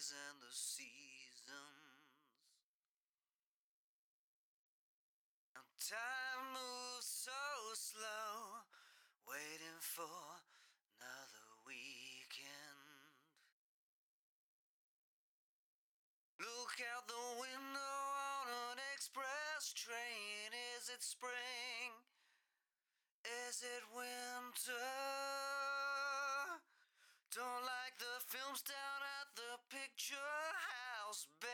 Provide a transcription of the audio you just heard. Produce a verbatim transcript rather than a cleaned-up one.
days and the seasons. And time moves so slow, waiting for another weekend. Look out the window on an express train. Is it spring? Is it winter? Don't like the films down at the picture house, babe.